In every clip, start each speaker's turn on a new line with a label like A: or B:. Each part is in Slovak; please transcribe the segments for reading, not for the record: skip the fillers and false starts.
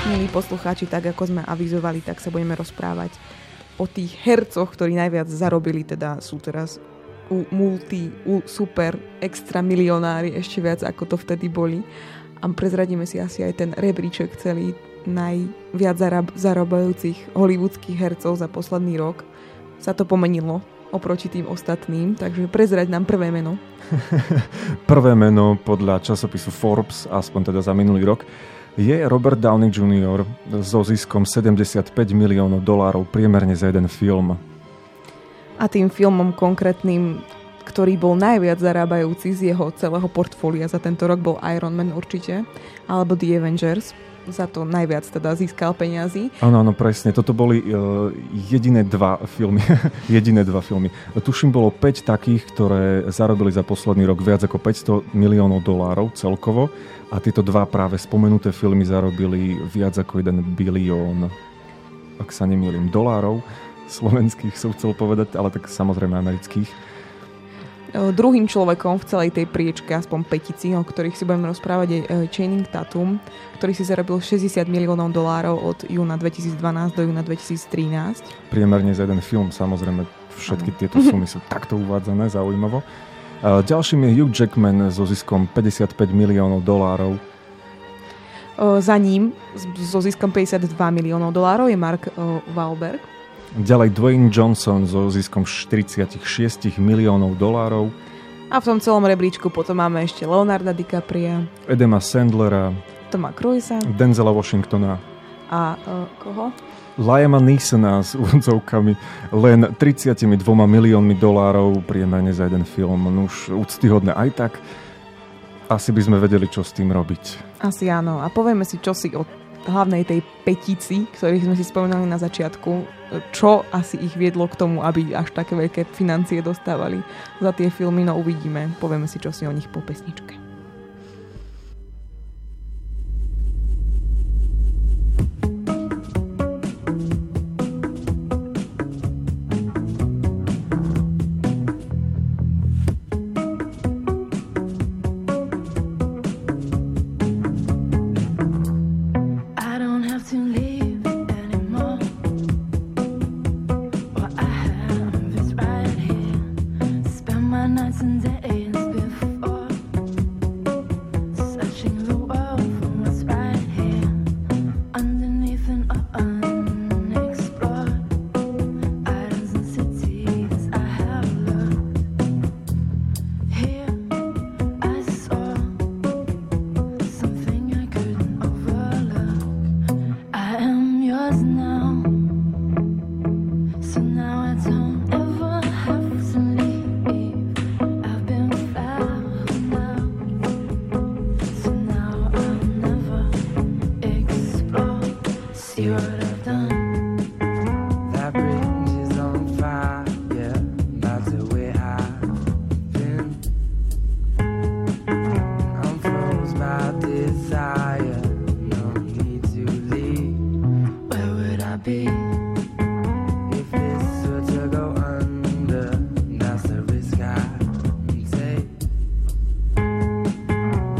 A: Milí poslucháči, tak ako sme avizovali, tak sa budeme rozprávať o tých hercoch, ktorí najviac zarobili, teda sú teraz super, extra milionári, ešte viac ako to vtedy boli. A prezradíme si asi aj ten rebríček celý najviac zarábajúcich hollywoodských hercov za posledný rok. Sa to pomenilo oproti tým ostatným, takže prezrať nám prvé meno.
B: Prvé meno podľa časopisu Forbes, aspoň teda za minulý rok, je Robert Downey Jr. so ziskom $75 miliónov priemerne za jeden film.
A: A tým filmom konkrétnym, ktorý bol najviac zarábajúci z jeho celého portfólia za tento rok, bol Iron Man určite, alebo The Avengers. Za to najviac teda získal peňazí.
B: Áno, presne. Toto boli jediné dva filmy. Tuším, bolo 5 takých, ktoré zarobili za posledný rok viac ako $500 miliónov celkovo. A tieto dva práve spomenuté filmy zarobili viac ako 1 bilión, ak sa nemýlim, dolárov. Slovenských som chcel povedať, ale tak samozrejme amerických.
A: Druhým človekom v celej tej priečke, aspoň petici, o ktorých si budeme rozprávať, je Channing Tatum, ktorý si zarobil $60 miliónov od júna 2012 do júna 2013.
B: Priemerne za jeden film, samozrejme, všetky tieto sumy sú takto uvádzané, zaujímavo. Ďalším je Hugh Jackman so ziskom $55 miliónov.
A: Za ním so ziskom $52 miliónov je Mark Wahlberg.
B: Ďalej Dwayne Johnson so ziskom $46 miliónov.
A: A v tom celom rebríčku potom máme ešte Leonarda DiCapria,
B: Adama Sandlera,
A: Toma Cruisa,
B: Denzela Washingtona
A: a koho?
B: Liama Neesona s úvodzovkami len $32 miliónmi priemerne za jeden film. No už úctyhodné aj tak. Asi by sme vedeli, čo s tým robiť.
A: Asi áno. A povieme si, čo si o hlavnej tej petici, ktorých sme si spomenuli na začiatku, čo asi ich viedlo k tomu, aby až také veľké financie dostávali za tie filmy. No uvidíme. Povieme si, čo si o nich po pesničke.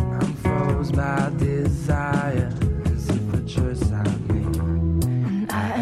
C: by desire, as if a choice I made. And I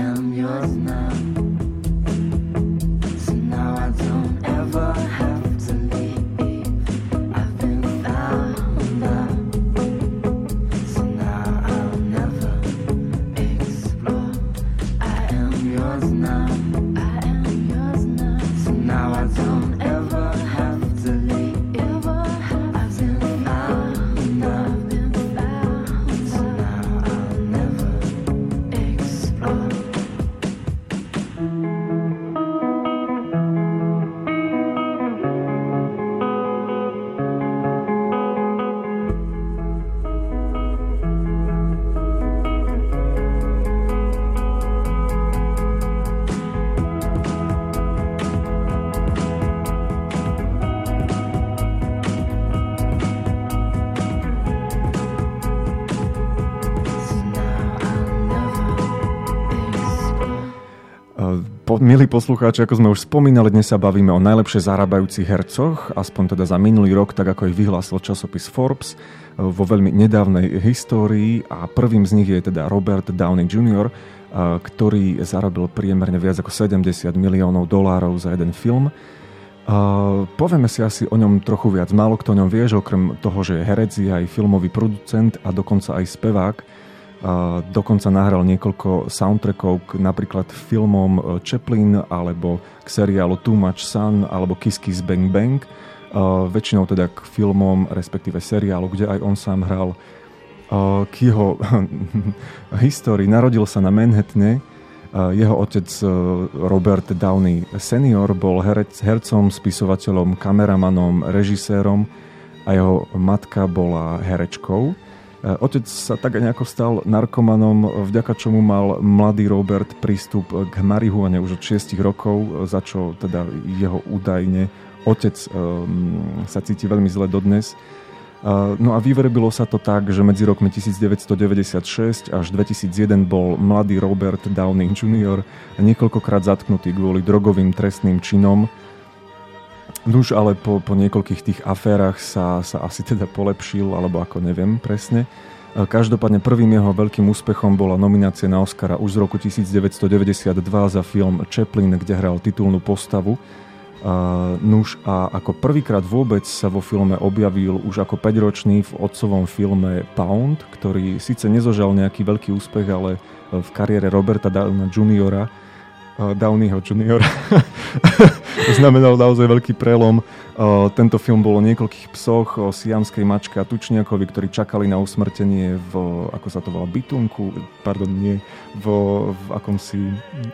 B: Milí poslucháči, ako sme už spomínali, dnes sa bavíme o najlepšie zarábajúcich hercoch, aspoň teda za minulý rok, tak ako ich vyhlásil časopis Forbes vo veľmi nedávnej histórii, a prvým z nich je teda Robert Downey Jr., ktorý zarobil priemerne viac ako $70 miliónov za jeden film. Povieme si asi o ňom trochu viac. Málo kto o ňom vie, že okrem toho, že je herec, je aj filmový producent a dokonca aj spevák. Dokonca nahral niekoľko soundtrackov napríklad filmom Chaplin alebo k seriálu Too Much Sun alebo Kiss Kiss Bang Bang. Väčšinou teda k filmom, respektíve seriálu, kde aj on sám hral. K jeho histórii: narodil sa na Manhattane. Jeho otec Robert Downey senior bol hercom, spisovateľom, kameramanom, režisérom a jeho matka bola herečkou. Otec sa tak nejako stal narkomanom, vďaka čomu mal mladý Robert prístup k marihuane už od 6 rokov, za čo teda jeho údajne otec sa cíti veľmi zle dodnes. No a vyverbilo sa to tak, že medzi rokmi 1996 až 2001 bol mladý Robert Downey Jr. niekoľkokrát zatknutý kvôli drogovým trestným činom. Nuž, ale po niekoľkých tých aférach sa asi teda polepšil, alebo ako neviem presne. Každopádne prvým jeho veľkým úspechom bola nominácia na Oscara už z roku 1992 za film Chaplin, kde hral titulnú postavu. Nuž, a ako prvýkrát vôbec sa vo filme objavil už ako 5-ročný v otcovom filme Pound, ktorý síce nezožal nejaký veľký úspech, ale v kariére Roberta Downeyho Juniora znamenal naozaj veľký prelom. Tento film bol o niekoľkých psoch, o siamskej mačke a tučniakovi, ktorí čakali na usmrtenie v, ako sa to volá, bytunku, v akomsi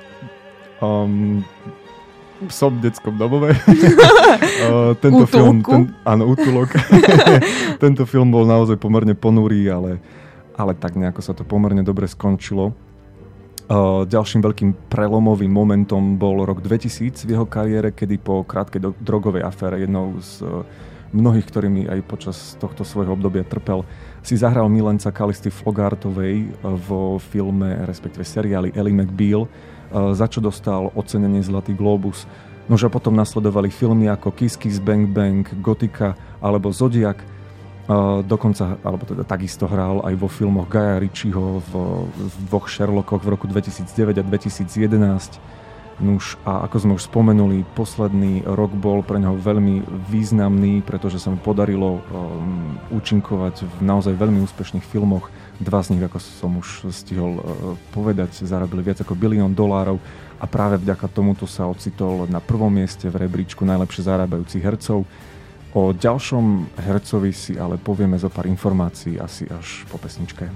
B: psom detskom domove. Tento film, áno, útulok. Tento film bol naozaj pomerne ponurý, ale tak nejako sa to pomerne dobre skončilo. Ďalším veľkým prelomovým momentom bol rok 2000 v jeho kariére, kedy po krátkej drogovej afére, jednou z mnohých, ktorými aj počas tohto svojho obdobia trpel, si zahral milenca Calisty Flogartovej vo filme, respektíve seriáli Ally McBeal, za čo dostal ocenenie Zlatý globus. Nože potom nasledovali filmy ako Kiss Kiss Bang Bang, Gotika alebo Zodiak. Dokonca, alebo teda takisto hral aj vo filmoch Guya Ritchieho, v dvoch Sherlockoch v roku 2009 a 2011. Nuž, a ako sme už spomenuli, posledný rok bol pre neho veľmi významný, pretože sa mu podarilo účinkovať v naozaj veľmi úspešných filmoch. Dva z nich, ako som už stihol povedať, zarobili viac ako $1 bilión a práve vďaka tomuto sa ocitol na prvom mieste v rebríčku najlepšie zarábajúcich hercov. O ďalšom hercovi si ale povieme zo pár informácií asi až po pesničke.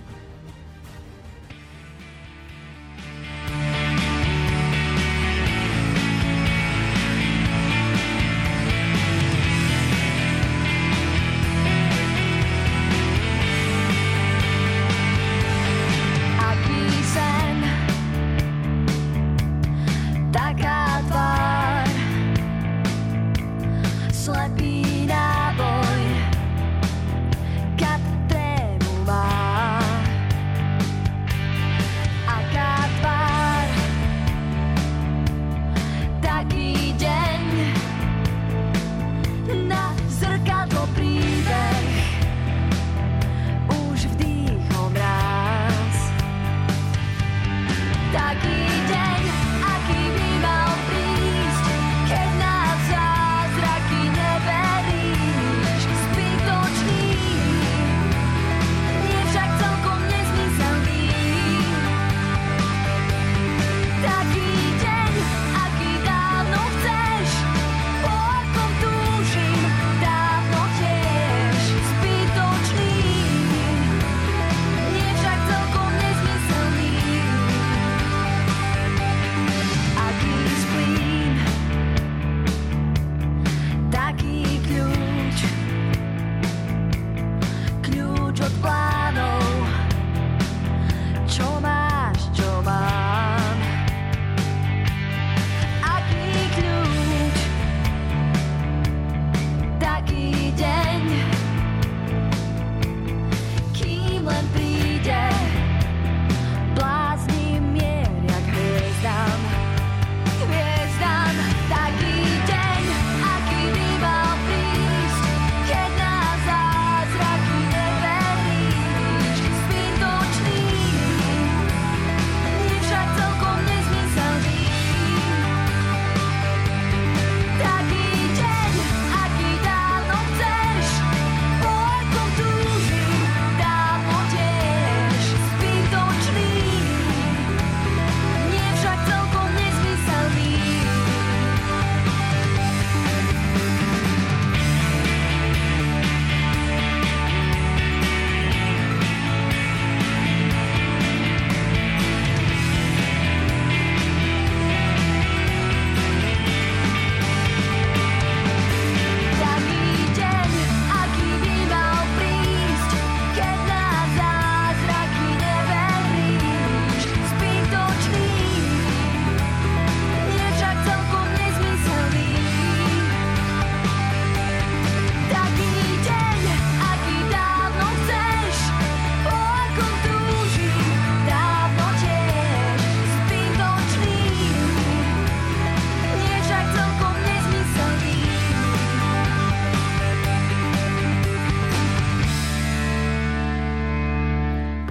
C: Slepý náboj, katrému má.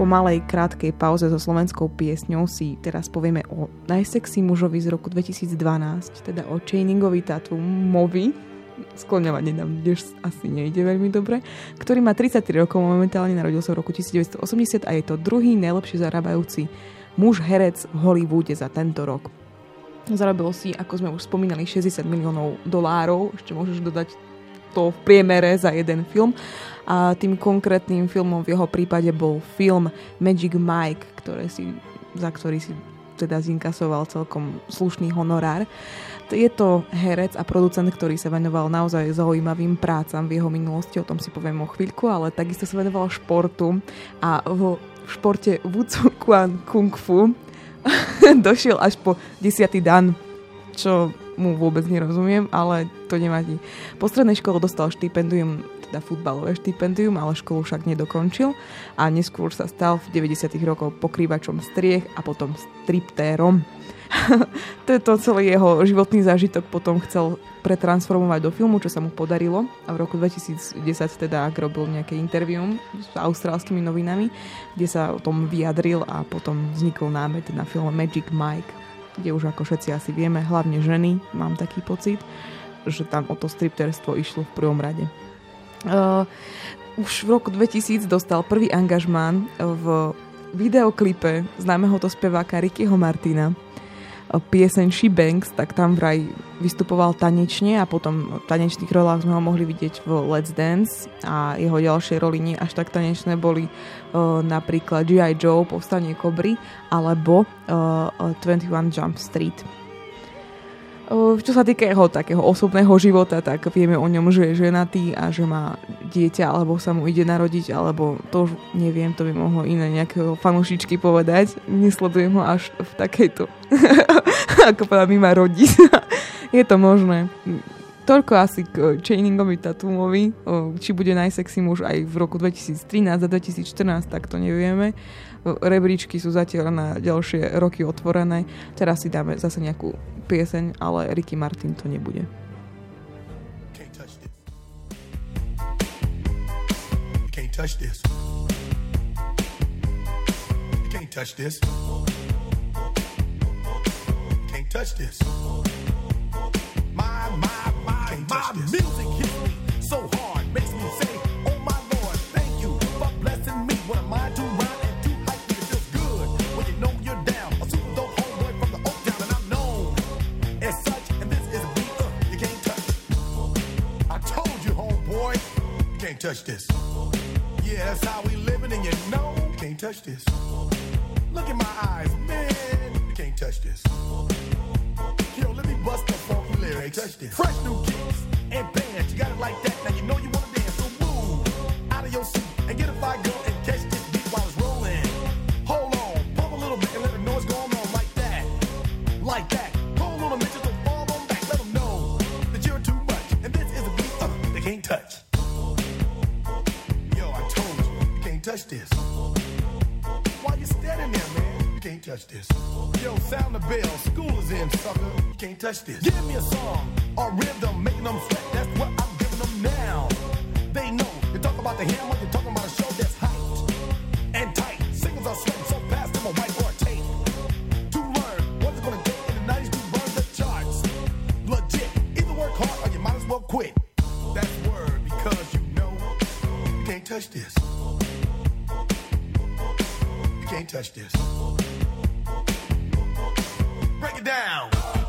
A: po malej krátkej pauze so slovenskou piesňou si teraz povieme o najsexy mužovi z roku 2012, teda o Channingovi Tatumovi, skloňovať nedám, asi nejde veľmi dobre, ktorý má 33 rokov, momentálne narodil sa v roku 1980 a je to druhý najlepšie zarábajúci muž herec v Hollywoode za tento rok. Zarobil si, ako sme už spomínali, $60 miliónov, ešte môžeš dodať to v priemere za jeden film. A tým konkrétnym filmom v jeho prípade bol film Magic Mike, za ktorý si teda zinkasoval celkom slušný honorár. Je to herec a producent, ktorý sa venoval naozaj zaujímavým prácam v jeho minulosti, o tom si poviem o chvíľku, ale takisto sa venoval športu a v športe Wushu Kung Fu došiel až po 10. dan, čo mu vôbec nerozumiem, ale to nevadí. Po strednej škole dostal štipendium, teda futbalové štipendium, ale školu však nedokončil a neskôr sa stal v 90. rokoch pokrývačom striech a potom striptérom. To je to celý jeho životný zážitok, potom chcel pretransformovať do filmu, čo sa mu podarilo a v roku 2010 teda robil nejaké intervium s austrálskymi novinami, kde sa o tom vyjadril a potom vznikol námet na film Magic Mike, kde už ako všetci asi vieme, hlavne ženy, mám taký pocit, že tam o to stripterstvo išlo v prvom rade. Už v roku 2000 dostal prvý angažmán v videoklipe známeho to speváka Rickyho Martina, pieseň She Bangs, tak tam vraj vystupoval tanečne a potom v tanečných rolách sme ho mohli vidieť v Let's Dance a jeho ďalšie roli nie až tak tanečné boli napríklad G.I. Joe, Povstanie kobry alebo 21 Jump Street. Čo sa týka jeho takého osobného života, tak vieme o ňom, že je ženatý a že má dieťa, alebo sa mu ide narodiť, alebo to už neviem, to by mohlo iné nejakého fanúšičky povedať. Nesledujem ho až v takejto ako povedať, mi má rodiť. Je to možné. Toľko asi k Channingovi Tatumovi. Či bude najsexy muž aj v roku 2013 a 2014, tak to nevieme. Rebríčky sú zatiaľ na ďalšie roky otvorené. Teraz si dáme zase nejakú pieseň, ale Ricky Martin to nebude. Can't touch this. Can't touch this. Can't touch this. My music hits me so hard, makes me say, oh my Lord, thank you for blessing me. What am I to rhyme and to hype me? It feels good when you know you're down. A super dope homeboy from the Oak Town, and I'm known as such. And this is a beat you can't touch. I told you, homeboy, you can't touch this. Yeah, that's how we living, and you know you can't touch this. Look in my eyes, man, you can't touch this. Yo, let me bust the funky lyrics. Touch this. Fresh new kicks and bands, you got it like that. Now you know you wanna dance, so move out of your seat and get a fire girl and catch this beat while it's rolling. Hold on, pump a little bit and let them know what's going on like that, like that. Hold on a minute, just don't fall on back. Let them know that you're too much, and this is a beat they can't touch. Yo, I told you can't touch this. Why you standing there, man? You can't touch this. Yo, sound the bell, school is in, sucker. You can't touch this. Give me a song or rhythm, making them sweat. That's what I'm giving them now. They know you talk about the hammer, you're talking about a show that's hyped and tight. Singles are sweating so fast, them a whiteboard tape. To learn what it's gonna take in the 90s to burn the charts. Legit, either work hard or you might as well quit. That's word because you know you can't touch this. You can't touch this. Break it down.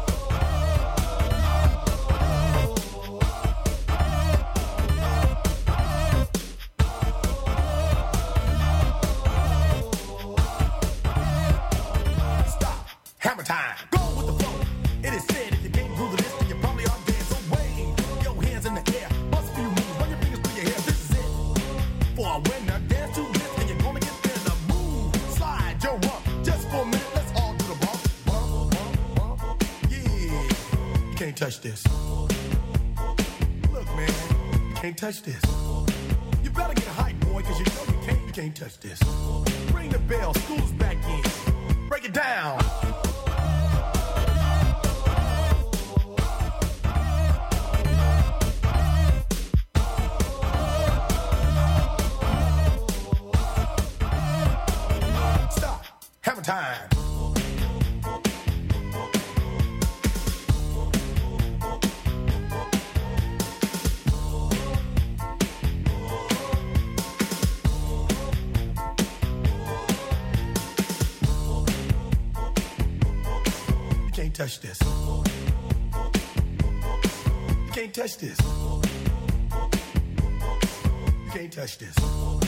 A: Stop. Hammer time. Go with the flow. It is said if you can't groove this, then you probably are dead. So wave your hands in the air. Bust a few moves. Run your fingers through your hair. This is it. For a winner, dance to this, and you're gonna get there. The move. Slide your rump. Just for a minute, let's all do the bump. Can't touch this. Look, man, you can't touch this. You better get hype, boy, cause you know you can't touch this. Ring the bell, school's back in. Break it down.
C: can't touch this. You can't touch this. You can't touch this.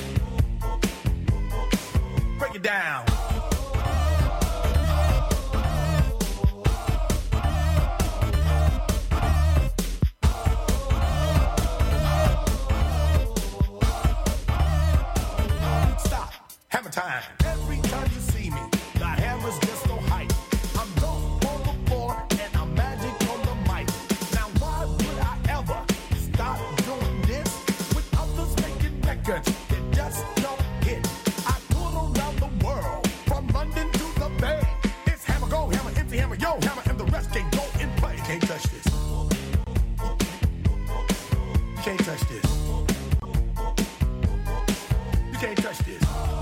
C: Break it down. Stop. Hammer time. Every time you see me, the hammer's just so hype. I'm low on the floor and I'm magic on the mic. Now why would I ever stop doing this with others making records that just don't hit? I tour around the world from London to the Bay. It's hammer go, hammer empty, hammer yo, hammer and the rest can go and play. You can't touch this. You can't touch this. You can't touch this.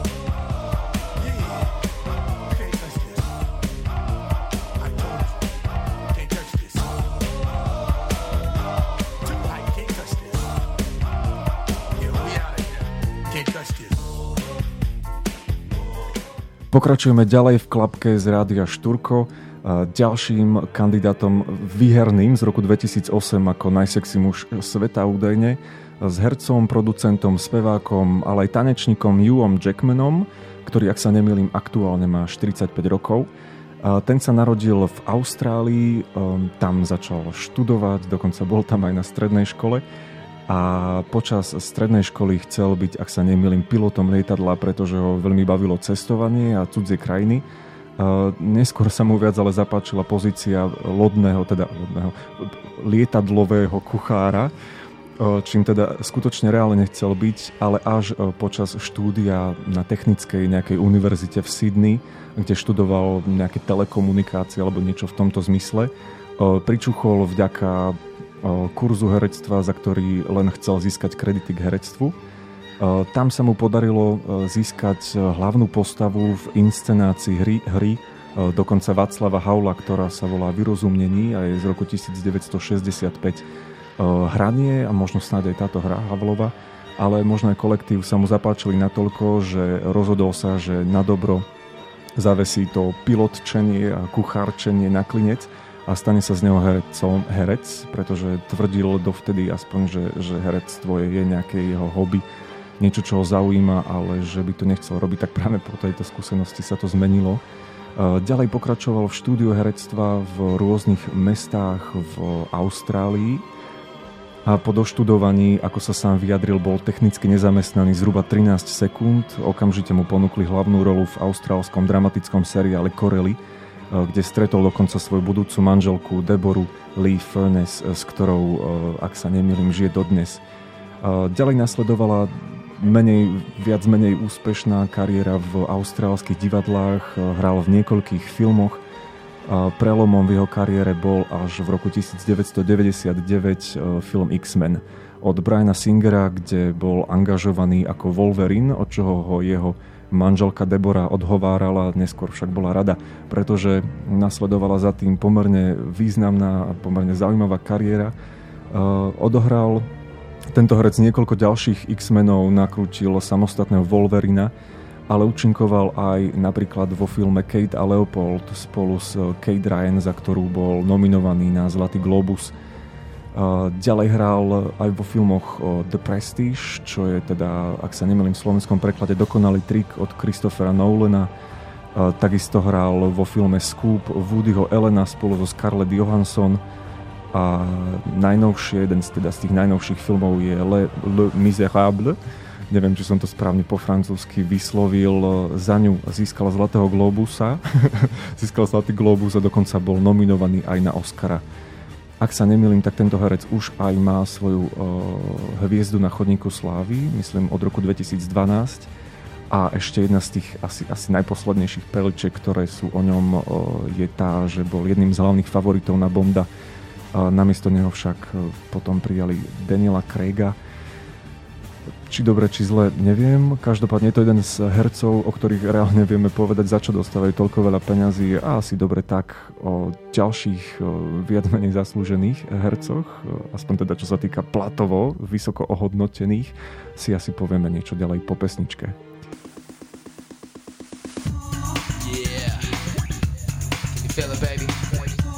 B: Pokračujeme ďalej v klapke z rádia Šturko. Ďalším kandidátom výherným z roku 2008 ako najsexy muž sveta údajne, s hercom, producentom, spevákom, ale aj tanečníkom Hughom Jackmanom, ktorý, ak sa nemýlim, aktuálne má 45 rokov. Ten sa narodil v Austrálii, tam začal študovať, dokonca bol tam aj na strednej škole. A počas strednej školy chcel byť, ak sa nemýlim, pilotom lietadla, pretože ho veľmi bavilo cestovanie a cudzie krajiny. Neskôr sa mu viac ale zapáčila pozícia lietadlového kuchára, čím teda skutočne reálne nechcel byť, ale až počas štúdia na technickej nejakej univerzite v Sydney, kde študoval nejaké telekomunikácie alebo niečo v tomto zmysle, pričuchol vďaka kurzu herectva, za ktorý len chcel získať kredity k herectvu. Tam sa mu podarilo získať hlavnú postavu v inscenácii hry dokonca Václava Havla, ktorá sa volá Vyrozumnení a je z roku 1965. Hranie a možno snáď aj táto hra Havlova, ale možno aj kolektív sa mu zapáčili natoľko, že rozhodol sa, že na dobro zavesí to pilotčenie a kuchárčenie na klinec a stane sa z neho herec, pretože tvrdil dovtedy aspoň, že herectvo je nejaké jeho hobby, niečo, čo ho zaujíma, ale že by to nechcel robiť, tak práve po tejto skúsenosti sa to zmenilo. Ďalej pokračoval v štúdiu herectva v rôznych mestách v Austrálii a po doštudovaní, ako sa sám vyjadril, bol technicky nezamestnaný zhruba 13 sekúnd. Okamžite mu ponúkli hlavnú rolu v austrálskom dramatickom seriále Corelli, kde stretol dokonca svoju budúcu manželku Deboru Lee Furness, s ktorou, ak sa nemýlim, žije dodnes. Ďalej nasledovala viac menej úspešná kariéra v austrálskych divadlách, hral v niekoľkých filmoch. Prelomom v jeho kariére bol až v roku 1999 film X-Men od Briana Singera, kde bol angažovaný ako Wolverine, od čoho ho jeho manželka Debora odhovárala, neskôr však bola rada, pretože nasledovala za tým pomerne významná a pomerne zaujímavá kariéra. Odohral tento herec niekoľko ďalších X-menov, nakrútil samostatného Wolverina, ale účinkoval aj napríklad vo filme Kate a Leopold spolu s Kate Ryan, za ktorú bol nominovaný na Zlatý globus. Ďalej hral aj vo filmoch The Prestige, čo je teda, ak sa nemýlim, v slovenskom preklade Dokonalý trik od Christophera Nolana. Takisto hral vo filme Scoop Woodyho Allena spolu so Scarlett Johansson. A jeden z tých najnovších filmov je Le Miserable. Neviem, či som to správne po francúzsky vyslovil. Za ňu získala Zlatého globusa. Získal Zlatý globus a dokonca bol nominovaný aj na Oscara. Ak sa nemýlim, tak tento herec už aj má svoju hviezdu na chodníku slávy, myslím od roku 2012. A ešte jedna z tých asi najposlednejších perličiek, ktoré sú o ňom, je tá, že bol jedným z hlavných favoritov na Bonda. Namiesto neho však potom prijali Daniela Craiga. Či dobre, či zle, neviem. Každopádne je to jeden z hercov, o ktorých reálne vieme povedať, za čo dostávajú toľko veľa peňazí, a asi dobre tak o ďalších viac menej zaslúžených hercoch, aspoň teda čo sa týka platovo vysoko ohodnotených, si asi povieme niečo ďalej po pesničke.
D: Yeah. Can you feel it, baby?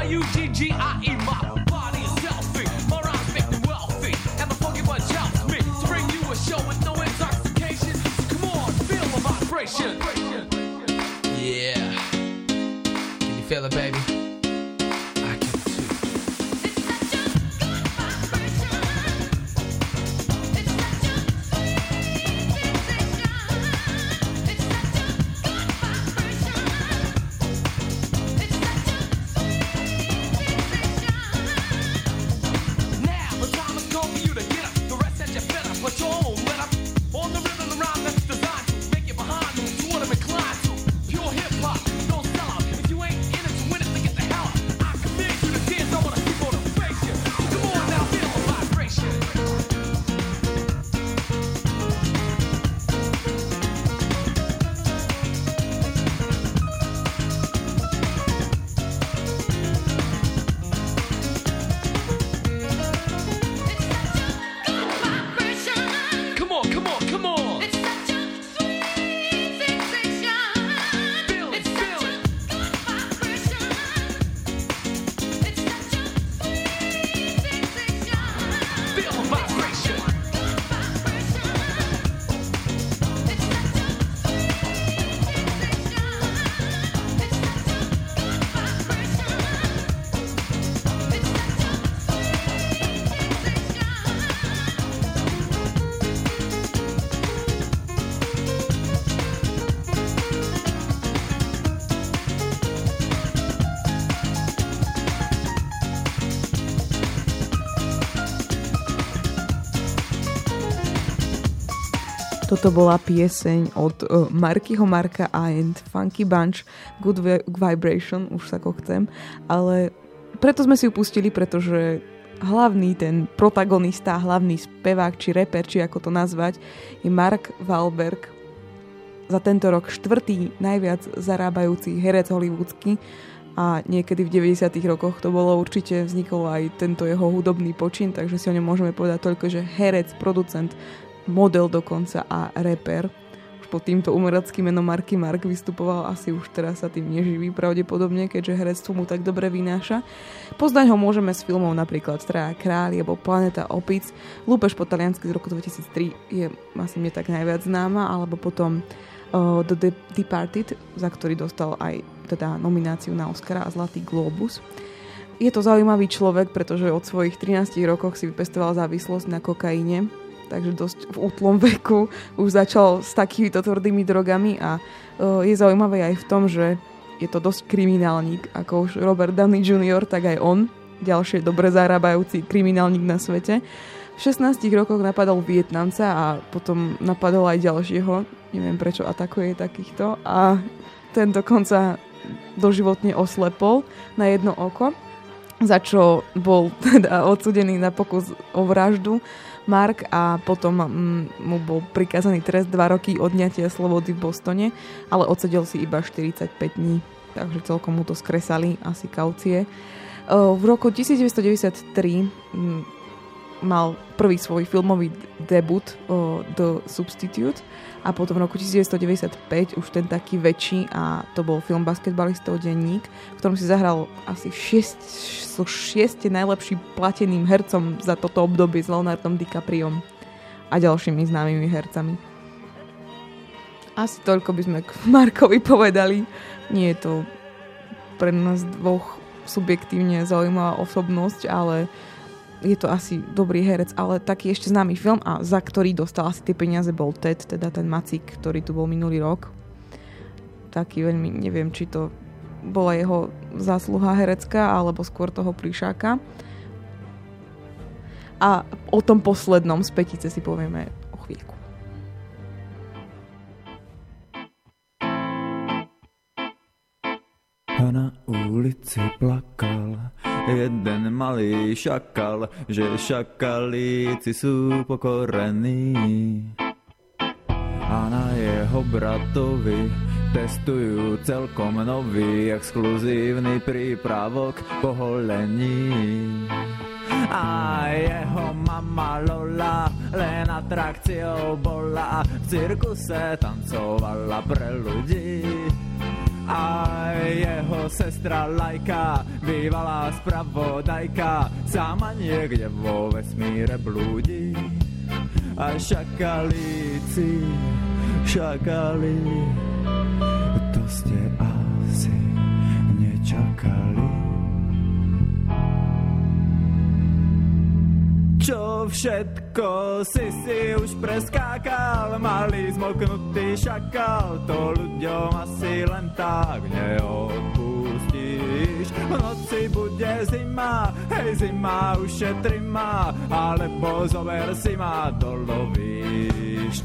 D: M-A-U-G-G-I-E. My body is healthy, my rhymes make me wealthy, and the funky bunch helps me to bring you a show with no intoxication. So come on, feel the vibration. Yeah, can you feel it, baby? I can too.
E: It's such a good vibration. It's such a sweet sensation. It's such a good vibration. It's such a sweet sensation.
D: Now the time has come for you to get up. The rest that you fed up, put your own let up. On the rhythm, the rhyme that's designed to make you behind you. You want to incline to pure hip hop, no sellout. If you ain't in it to win it, then get the hell out. I command you to dance. I want to see motivation. Come on now, feel the vibration. Come on, come on, come on.
E: It's such a sweet sensation.
D: Feel it,
E: It's
D: feel
E: such
D: it.
E: a good vibration. It's such a sweet sensation.
D: Feel the vibration.
E: It's such a sweet sensation. It's such a good vibration. It's such a
A: Toto bola pieseň od Markyho Marka and Funky Bunch Good Vibration, už sa ako chcem, ale preto sme si ju pustili, pretože hlavný ten protagonista, hlavný spevák, či reper, či ako to nazvať, je Mark Wahlberg. Za tento rok 4. najviac zarábajúci herec hollywoodsky a niekedy v 90. rokoch to bolo určite, vznikol aj tento jeho hudobný počin, takže si o ňom môžeme povedať toľko, že herec, producent, model dokonca a reper. Už pod týmto umeleckým menom Marky Mark vystupoval, asi už teraz sa tým neživí pravdepodobne, keďže herectvo mu tak dobre vynáša. Poznať ho môžeme z filmov napríklad Traja králi alebo Planeta opic. Lúpež po taliansky z roku 2003 je asi mne tak najviac známa, alebo potom The Departed, za ktorý dostal aj teda nomináciu na Oscara a Zlatý globus. Je to zaujímavý človek, pretože od svojich 13 rokov si vypestoval závislosť na kokaine, takže dosť v útlom veku už začal s takýmito tvrdými drogami a je zaujímavé aj v tom, že je to dosť kriminálnik, ako už Robert Downey Jr., tak aj on, ďalšie dobre zarábajúci kriminálnik na svete. V 16 rokoch napadol Vietnamca a potom napadol aj ďalšieho, neviem prečo atakuje takýchto, a ten dokonca doživotne oslepol na jedno oko, za čo bol teda odsúdený na pokus o vraždu Mark a potom mu bol prikázaný trest 2 roky odňatia slobody v Bostone, ale odsedel si iba 45 dní, takže celkom mu to skresali asi kaucie. V roku 1993 mal prvý svoj filmový debut The Substitute a potom v roku 1995 už ten taký väčší a to bol film Basketbalistov denník, v ktorom si zahral asi 6 najlepším plateným hercom za toto obdobie s Leonardom DiCapriom a ďalšími známymi hercami. Asi toľko by sme k Markovi povedali. Nie je to pre nás dvoch subjektívne zaujímavá osobnosť, ale je to asi dobrý herec, ale taký ešte známy film a za ktorý dostal asi tie peniaze bol Ted, teda ten Macík, ktorý tu bol minulý rok. Taký veľmi, neviem, či to bola jeho zásluha herecká, alebo skôr toho plišáka. A o tom poslednom z petice si povieme o chvíľku.
F: A na ulici plakal jeden malý šakal, že šakalíci sú pokorení. A na jeho bratovi testujú celkom nový exkluzívny prípravok poholení. A jeho mama Lola len atrakciou bola, v cirkuse tancovala pre ľudí. a jeho sestra Lajka, bývalá spravodajka, sama niekde vo vesmíre blúdi. A šakalíci, šakali, to ste asi nečakali. Čo všetko si už preskákal, malý zmoknutý šakal, to ľuďom asi len tak neodpustíš. V noci bude zima, hej zima, ušetri ma, alebo zober si ma do lovíšť.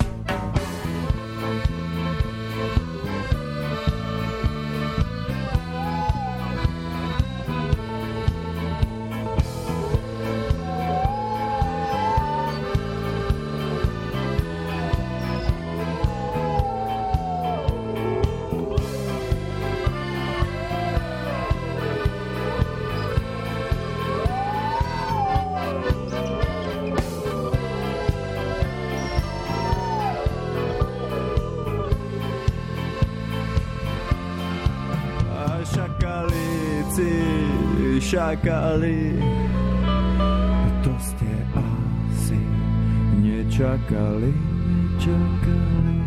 F: Šakali, to ste asi nečakali, čakali.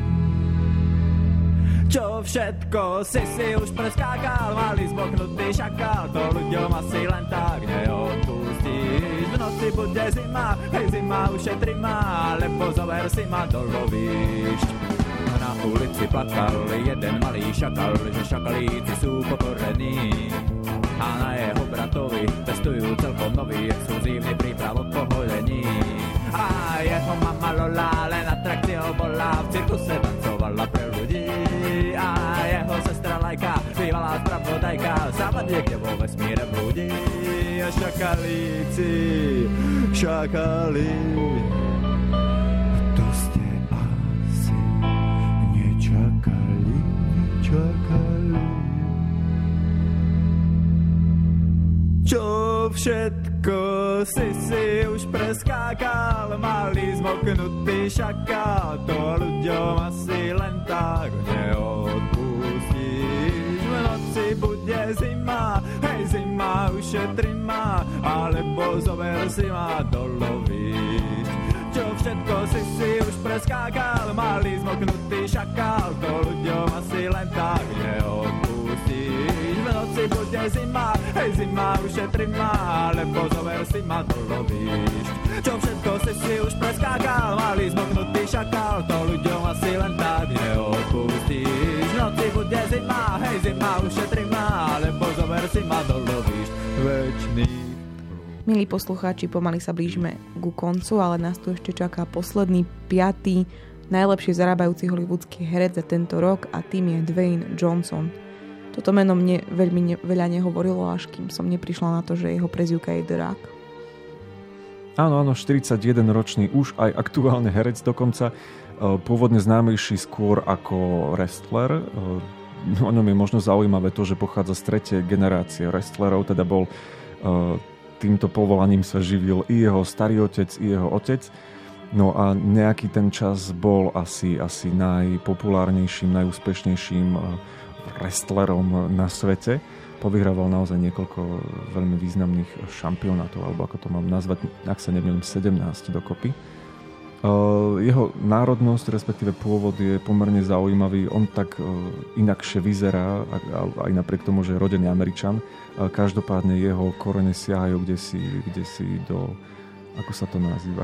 F: Čo všetko si už preskákal, malý zmoknutý šakal, to ľuďom asi len tak neodpustíš. V noci bude zima, hej zima, ušetri ma, lebo zober si ma do lovíšť. Na ulici plakal jeden malý šakal, že šakalíci sú pokorení. A na jeho bratovi testujú celkom nový exkluzívny prípravok poholení. A jeho mama Lola len atrakciou bola, v cirkuse tancovala pre ľudí. A jeho sestra Lajka, bývalá spravodajka, sama niekde vo vesmíre blúdi. A šakalíci, šakali, to ste asi nečakali, nečakali. Čo všetko si už preskákal, malý zmoknutý šakal, to ľuďom asi len tak neodpustíš. V noci bude zima, hej zima, ušetri ma, alebo zober si ma do lovíšť. Čo všetko si už preskákal, malý zmoknutý šakal, to ľuďom asi len tak neodpustíš. V noci bude zima, hej zima, ušetri ma, alebo zober si ma do lovíšť. Čo všetko si už preskákal, malý zmoknutý šakal, to ľuďom asi len tak neodpustíš. V noci bude zima, hej zima, ušetri ma, alebo zober si ma do lovíšť. Večný.
A: Milí poslucháči, pomaly sa blížime ku koncu, ale nás tu ešte čaká posledný 5. najlepšie zarábajúci hollywoodský herec za tento rok a tým je Dwayne Johnson. Toto meno mne veľmi veľa nehovorilo, až kým som neprišla na to, že jeho prezývka je The Rock.
B: Áno, 41-ročný, už aj aktuálne herec dokonca, pôvodne známejší skôr ako wrestler. O ňom je možno zaujímavé to, že pochádza z 3. generácie wrestlerov, teda bol týmto povolaním sa živil i jeho starý otec, i jeho otec. No a nejaký ten čas bol asi najpopulárnejším, najúspešnejším wrestlerom na svete. Povyhrával naozaj niekoľko veľmi významných šampionátov, alebo ako to mám nazvať, ak sa nemýlim, 17 dokopy. Jeho národnosť, respektíve pôvod je pomerne zaujímavý. On tak inakšie vyzerá, aj napriek tomu, že je rodený Američan. Každopádne jeho korene siahajú kdesi do... Ako sa to nazýva?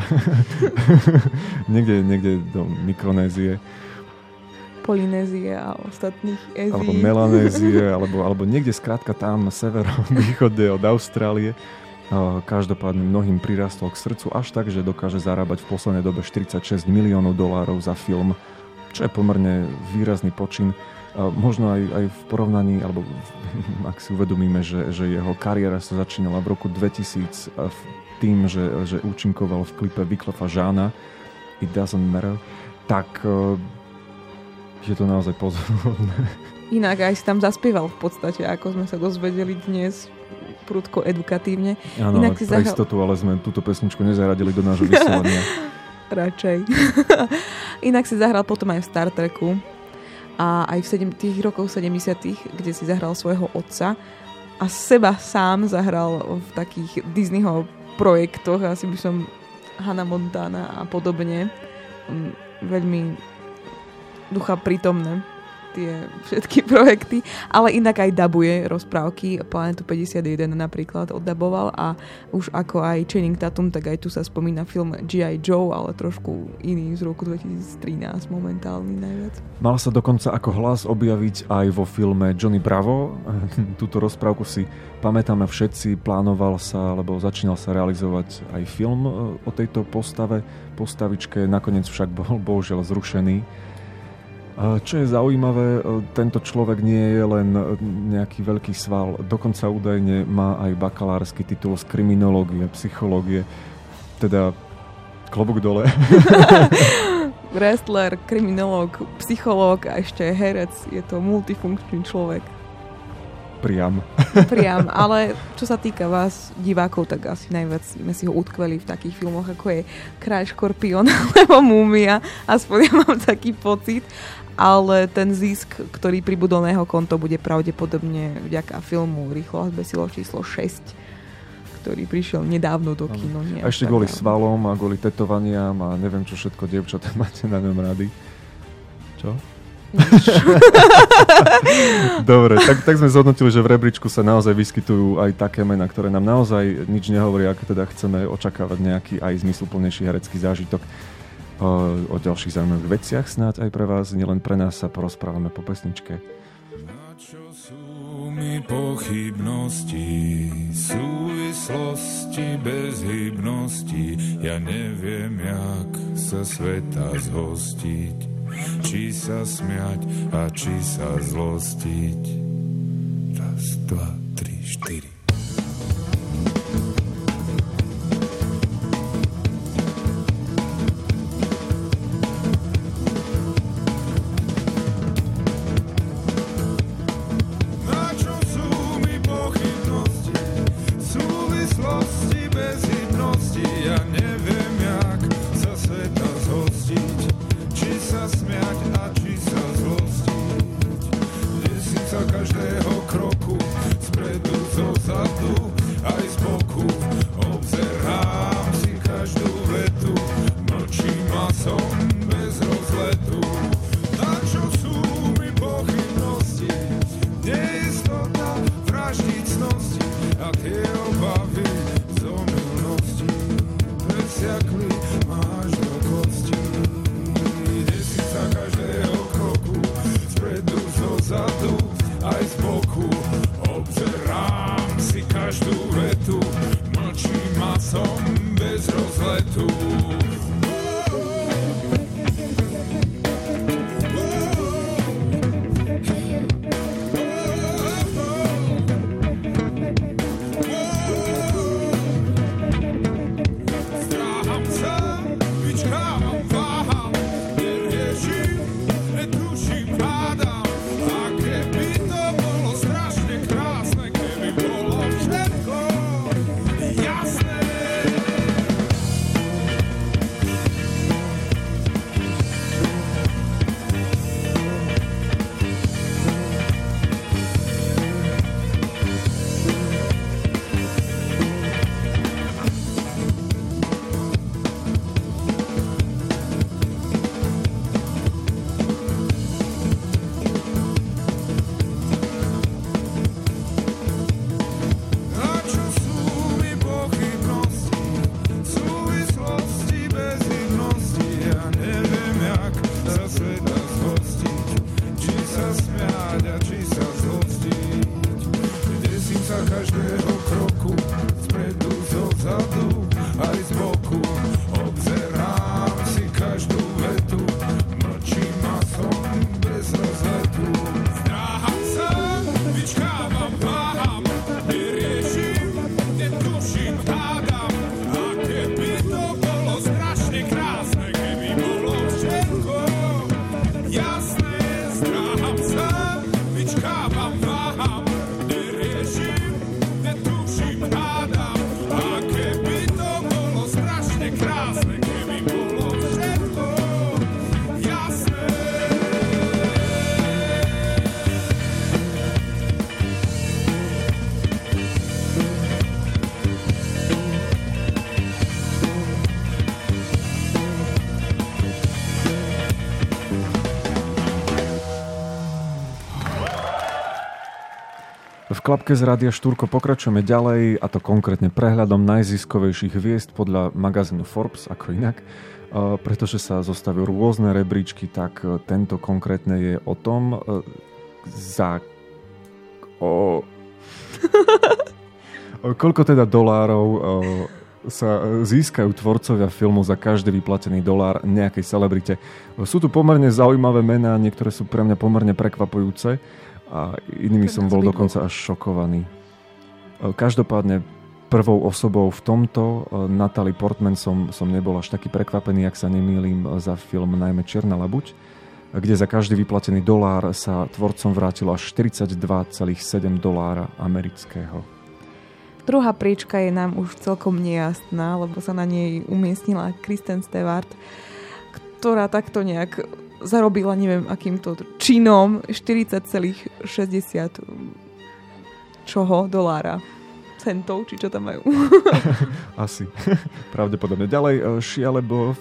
B: niekde do Mikronézie.
A: Polynézie a ostatných Ézií.
B: Alebo Melanézie, alebo niekde skrátka tam severovýchode od Austrálie. Každopádne mnohým prirastol k srdcu až tak, že dokáže zarábať v poslednej dobe $46 miliónov za film, čo je pomerne výrazný počin. Možno aj v porovnaní, alebo ak si uvedomíme, že jeho kariéra sa začínala v roku 2000 tým, že účinkoval v klipe Wyclefa Jeana It Doesn't Matter, tak je to naozaj pozoruhodné.
A: Inak aj si tam zaspieval v podstate, ako sme sa dozvedeli dnes, prudko edukatívne.
B: Áno, pre istotu, ale sme túto pesničku nezaradili do nášho vysielania.
A: Radšej. Inak si zahral potom aj v Star Treku. a aj v tých rokoch 70., kde si zahral svojho otca a seba sám zahral v takých Disneyho projektoch, asi by som Hannah Montana a podobne. Veľmi ducha prítomné tie všetky projekty, ale inak aj dabuje rozprávky. Planetu 51 napríklad oddaboval a už ako aj Channing Tatum, tak aj tu sa spomína film G.I. Joe, ale trošku iný z roku 2013 momentálny najviac.
B: Mal sa dokonca ako hlas objaviť aj vo filme Johnny Bravo. Túto rozprávku si pamätáme všetci, plánoval sa, alebo začínal sa realizovať aj film o tejto postavičke, nakoniec však bol bohužiaľ zrušený. Čo je zaujímavé, tento človek nie je len nejaký veľký sval, dokonca údajne má aj bakalársky titul z kriminológie, psychológie, teda klobúk dole.
A: Wrestler, kriminológ, psychológ a ešte herec, je to multifunkčný človek.
B: Priam,
A: ale čo sa týka vás, divákov, tak asi najviac sme si ho utkveli v takých filmoch, ako je Kráľ škorpión alebo Múmia, aspoň ja mám taký pocit, ale ten zisk, ktorý pribudol na jeho konto, bude pravdepodobne vďaka filmu Rýchlo a zbesilo číslo 6, ktorý prišiel nedávno do kino.
B: A ešte kvôli svalom a kvôli tetovaniam a neviem čo všetko, dievčatá máte na ňom rady. Čo? Dobre, tak sme zhodnotili, že v rebríčku sa naozaj vyskytujú aj také mená, ktoré nám naozaj nič nehovoria, ak teda chceme očakávať nejaký aj zmysluplnejší herecký zážitok. O ďalších zaujímavých veciach snáď aj pre vás, nielen pre nás sa porozprávame po pesničke.
G: Na čo sú mi pochybnosti, súvislosti bez hybnosti, ja neviem, jak sa sveta zhostiť, či sa smiať a či sa zlostiť. Raz, dva, tri, štyri.
B: klapke z Rádia Štúrko pokračujeme ďalej, a to konkrétne prehľadom najziskovejších hviezd podľa magazínu Forbes, ako inak. Pretože sa zostavujú rôzne rebríčky, tak tento konkrétne je o tom, koľko teda dolárov sa získajú tvorcovia filmu za každý vyplatený dolár nejakej celebrite. Sú tu pomerne zaujímavé mená, niektoré sú pre mňa pomerne prekvapujúce a inými som bol dokonca až šokovaný. Každopádne prvou osobou v tomto, Natalie Portman, som nebol až taký prekvapený, ak sa nemýlim, za film najmä Čierna labuť, kde za každý vyplatený dolár sa tvorcom vrátilo až $42,7 amerického.
A: Druhá priečka je nám už celkom nejasná, lebo sa na nej umiestnila Kristen Stewart, ktorá takto nejak zarobila, neviem akýmto činom, 40,60 dolára. Centov, či čo tam majú.
B: Asi. Pravdepodobne. Ďalej, Shia LaBeouf.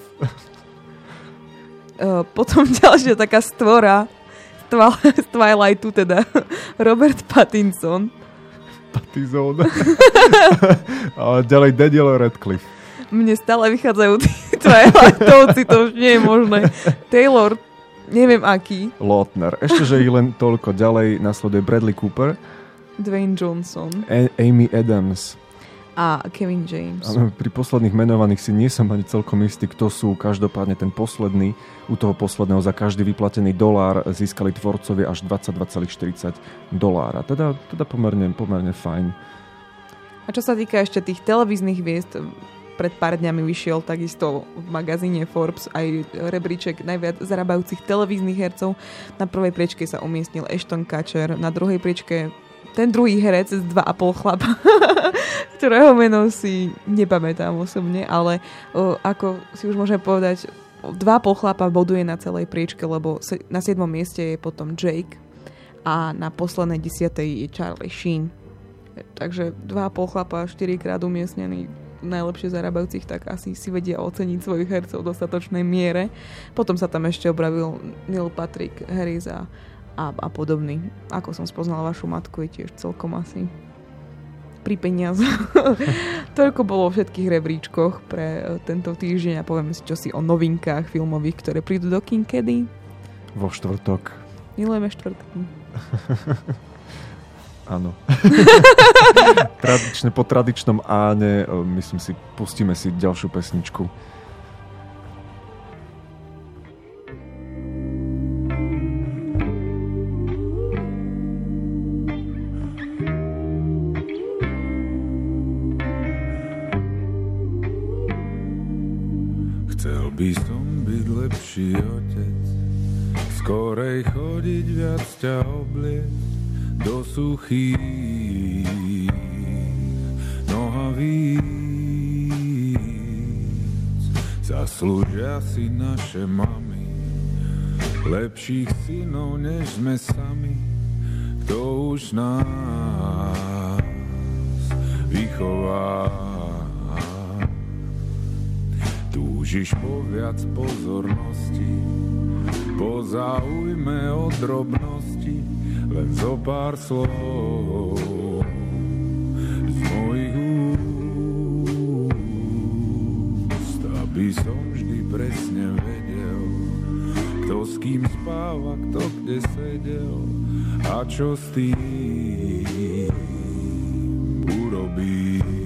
A: Potom ďalšia taká stvora z Twilightu, teda Robert Pattinson.
B: A ďalej Daniel Radcliffe.
A: Mne stále vychádzajú tí Twilightovci, to už nie je možné. Taylor, neviem aký.
B: Lautner. Ešte, že ich len toľko. Ďalej nasleduje Bradley Cooper.
A: Dwayne Johnson.
B: Amy Adams.
A: A Kevin James.
B: Pri posledných menovaných si nie som ani celkom istý, kto sú. Každopádne ten posledný, u toho posledného za každý vyplatený dolár získali tvorcovia až $22,40. Teda pomerne fajn.
A: A čo sa týka ešte tých televíznych hviezd, pred pár dňami vyšiel takisto v magazíne Forbes aj rebríček najviac zarábajúcich televíznych hercov. Na prvej priečke sa umiestnil Ashton Kutcher, na druhej priečke ten druhý herec z 2,5 chlapa, ktorého meno si nepamätám osobne, ale ako si už môžem povedať, 2,5 chlapa boduje na celej priečke, lebo na 7. mieste je potom Jake a na poslednej 10. je Charlie Sheen. Takže 2,5 chlapa 4-krát umiestnený najlepšie zarábajúcich, tak asi si vedia oceniť svojich hercov v dostatočnej miere. Potom sa tam ešte objavil Neil Patrick Harris a podobný. Ako som spoznala vašu matku, je tiež celkom asi pri peniazoch. Toľko bolo vo všetkých rebríčkoch pre tento týždeň a povieme si čosi o novinkách filmových, ktoré prídu do kin kedy?
B: Vo štvrtok.
A: Milujeme štvrtky.
B: Áno. Po tradičnom áne, myslím si, pustíme si ďalšiu pesničku.
G: Chcel by som byť lepší otec, skorej chodiť viac ťa obliecť do suchých nohavíc. Zaslúžia si naše mami lepších synov, než sme sami. Kto už nás vychová? Túžiš po viac pozornosti, po záujme o drobnosti, len zo pár slov z mojich úst, aby som vždy presne vedel, kto s kým spáva, kto kde sedel a čo s tým urobí.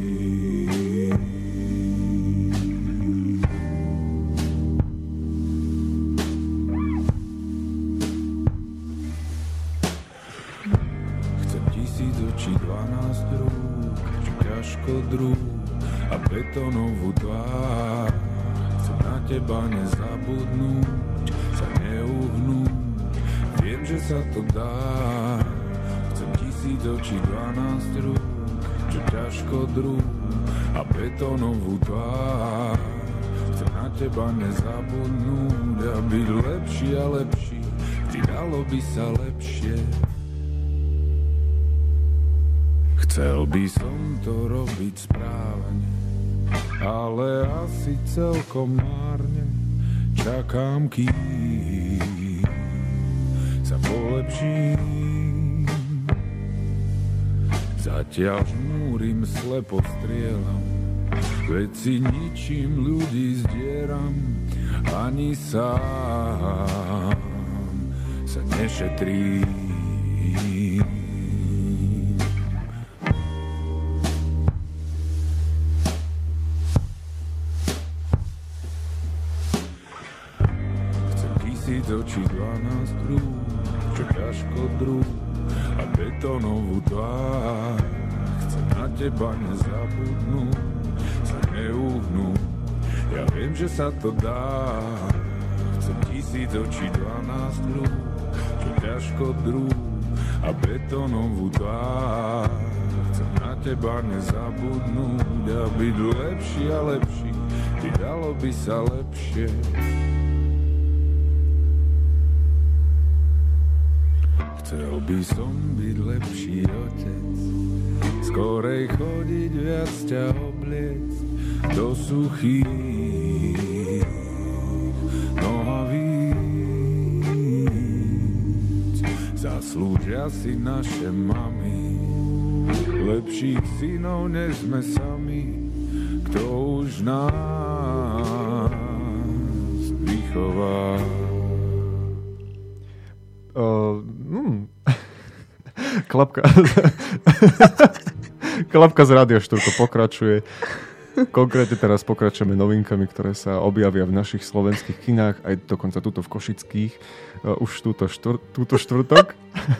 G: A betónovú tvár, chcem na teba nezabudnúť, sa neuhnúť, viem, že sa to dá. Chcem 1000 očí, 12 rúk, čo ťažko druh a betónovú tvár, chcem na teba nezabudnúť a byť lepší a lepší, vždy dalo by sa lepšie. Chcel by som to robiť správne, ale asi celkom márne. Čakám, kým sa polepším. Zatiaľ žmúrim, slepo strieľam, veci ničím ľudí zdieram, ani sám sa nešetrím. Chcem 1000 očí, 12 rúk, čo ťažko druh a betónovú tvár. Chcem na teba nezabudnúť, sa neuhnúť, ja viem, že sa to dá. Chcem 1000 očí, 12 rúk, čo ťažko druh a betónovú tvár. Chcem na teba nezabudnúť a byť lepší a lepší, či dalo by sa lepšie. Chcel by som byť lepší otec, skorej chodiť, viac ťa obliec do suchých nohavíc. Zaslúžia si naše mami, lepších synov než sme sami, kto už nás vychová.
B: Klapka z Rádia Štúrko pokračuje. Konkrétne teraz pokračujeme novinkami, ktoré sa objavia v našich slovenských kinách, aj dokonca tuto v Košických, už túto štvrtok.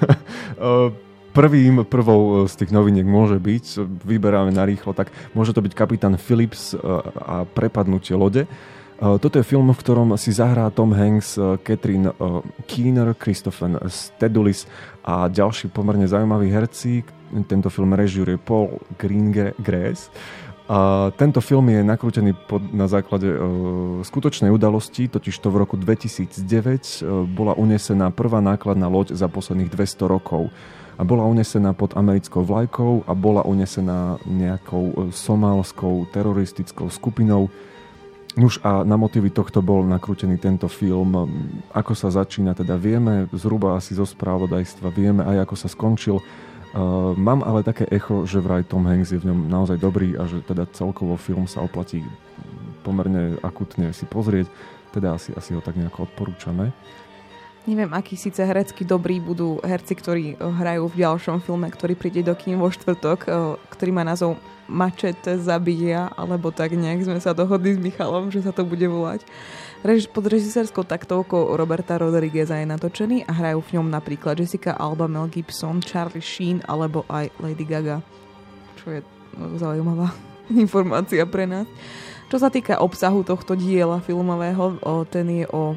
B: Prvou z tých noviniek môže byť, vyberáme narýchlo, tak môže to byť Kapitán Phillips a prepadnutie lode. Toto je film, v ktorom si zahrá Tom Hanks, Catherine Keener, Christopher Stadulis a ďalší pomerne zaujímaví herci. Tento film režíruje Paul Greengrass. Tento film je nakrútený na základe skutočnej udalosti, totižto v roku 2009 bola unesená prvá nákladná loď za posledných 200 rokov. A bola unesená pod americkou vlajkou a bola unesená nejakou somálskou teroristickou skupinou. Nuž a na motívy tohto bol nakrútený tento film. Ako sa začína, teda vieme zhruba asi zo spravodajstva, vieme aj ako sa skončil. Mám ale také echo, že vraj Tom Hanks je v ňom naozaj dobrý a že teda celkovo film sa oplatí pomerne akutne si pozrieť. Teda asi ho tak nejako odporúčame.
A: Neviem, akí síce herecky dobrí budú herci, ktorí hrajú v ďalšom filme, ktorý príde do kín vo štvrtok, ktorý má názov Machete zabíja, alebo tak nejak sme sa dohodli s Michalom, že sa to bude volať. Pod režisérskou taktovkou Roberta Rodrigueza je natočený a hrajú v ňom napríklad Jessica Alba, Mel Gibson, Charlie Sheen alebo aj Lady Gaga, čo je zaujímavá informácia pre nás. Čo sa týka obsahu tohto diela filmového, ten je o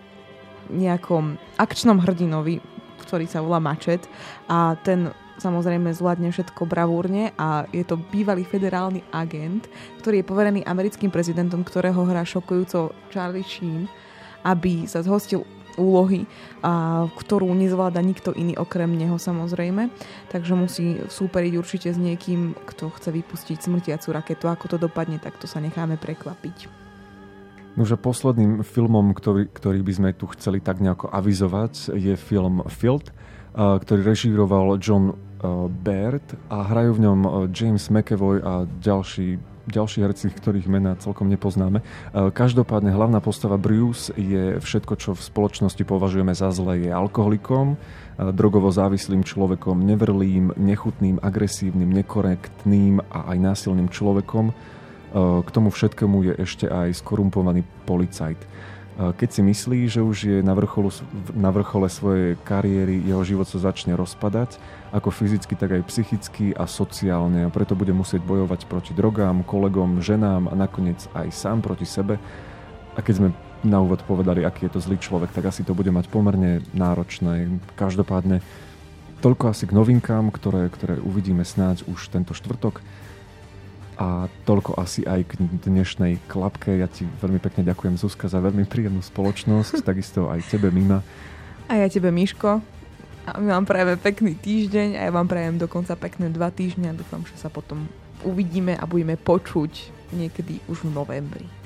A: nejakom akčnom hrdinovi, ktorý sa volá Machete a ten samozrejme zvládne všetko bravúrne a je to bývalý federálny agent, ktorý je poverený americkým prezidentom, ktorého hrá šokujúco Charlie Sheen, aby sa zhostil úlohy, ktorú nezvláda nikto iný okrem neho samozrejme. Takže musí súperiť určite s niekým, kto chce vypustiť smrtiacu raketu. Ako to dopadne, tak to sa necháme prekvapiť.
B: Nože posledným filmom, ktorý by sme tu chceli tak nejako avizovať, je film Filth, ktorý režíroval John Baird a hrajú v ňom James McAvoy a ďalší herci, ktorých mená celkom nepoznáme. Každopádne hlavná postava Bruce je všetko, čo v spoločnosti považujeme za zlé. Je alkoholikom, drogovo závislým človekom, nevrlým, nechutným, agresívnym, nekorektným a aj násilným človekom. K tomu všetkému je ešte aj skorumpovaný policajt. Keď si myslí, že už je na vrchole svojej kariéry, jeho život sa začne rozpadať, ako fyzicky, tak aj psychicky a sociálne. A preto bude musieť bojovať proti drogám, kolegom, ženám a nakoniec aj sám proti sebe. A keď sme na úvod povedali, aký je to zlý človek, tak asi to bude mať pomerne náročné. Každopádne toľko asi k novinkám, ktoré uvidíme snáď už tento štvrtok. A toľko asi aj k dnešnej klapke. Ja ti veľmi pekne ďakujem, Zuzka, za veľmi príjemnú spoločnosť. Takisto aj tebe, Mima.
A: A ja tebe, Miško. A my vám prajeme pekný týždeň a ja vám prajem dokonca pekné 2 týždne. Dúfam, že sa potom uvidíme a budeme počuť niekedy už v novembri.